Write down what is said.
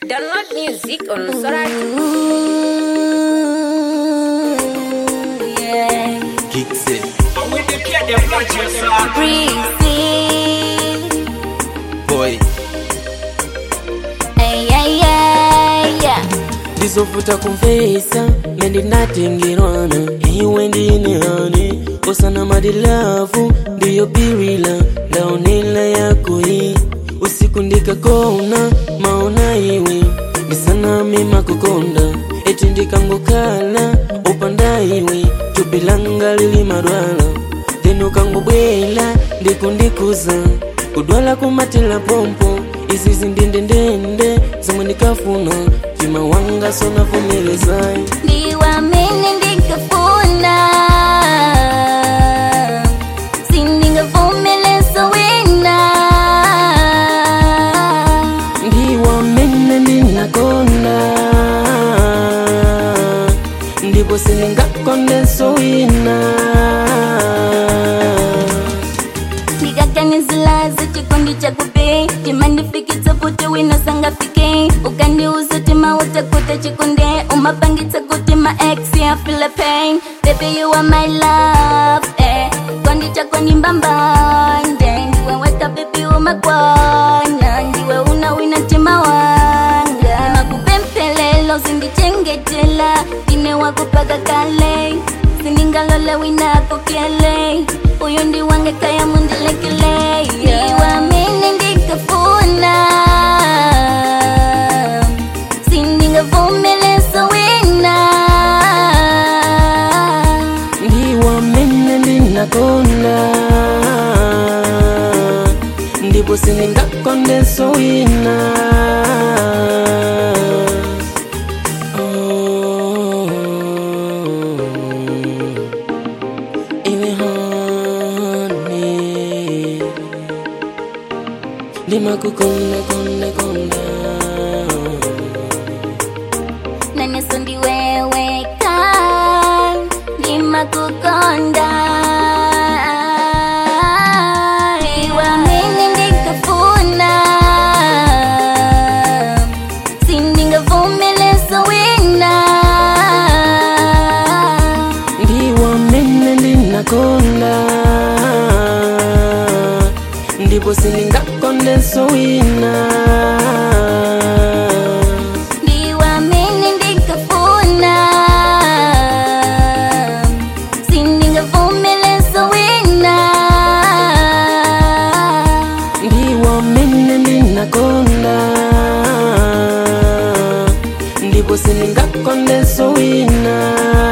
Download music on Sorati. Yeah. Kicks it. Breezy. Boy. Ay, ay, ay, yeah. Ndizofuta kumfesa mendi natengerwana iwe ndine hani osana madilavu ndiyo birila ndaonela yako hii usiku ndikakona maona iwe nisana mima kukonda eti ndikangokala upanda iwe tubilanga lili marwala denu kangobwela ndikundikuza kudwala kumatila pompo izi zindindendende zimwe ndikafuna jima wanga sona vumelezai Ndiwamini ndikafuna sindingavumeleza wina ndiwamene ndinakonda ndipo sindingakondenso wina ndikaganizila zachikondi chakupe timandifikitsa kuti wina sangafike ukandiuza tima utakuta chikonde umapangitsa kuti ma ex ya feel pain baby you are my love kondi chako ni mbambande ndiwe weka baby umakwana ndiwe una wina tima wanga makupempelelo zindichengetela ine wakupaka kale sindingalole wina kokele uyu ndi wange kaya mundilekele ndiwamini ndikafuna sindingavumeleza wina ndiwamene ndinakonda ndipo sindingakondenso wina Lima kukonda konda konda naneso ndiweweka lima kukonda ndiwamini ndikafuna sindingavumeleza wina ndiwamene ndinakonda ndipo sindingakondenso wina ndiwamini ndikafuna sindingavumeleza wina ndiwamene ndinakonda ndipo sindingakondenso wina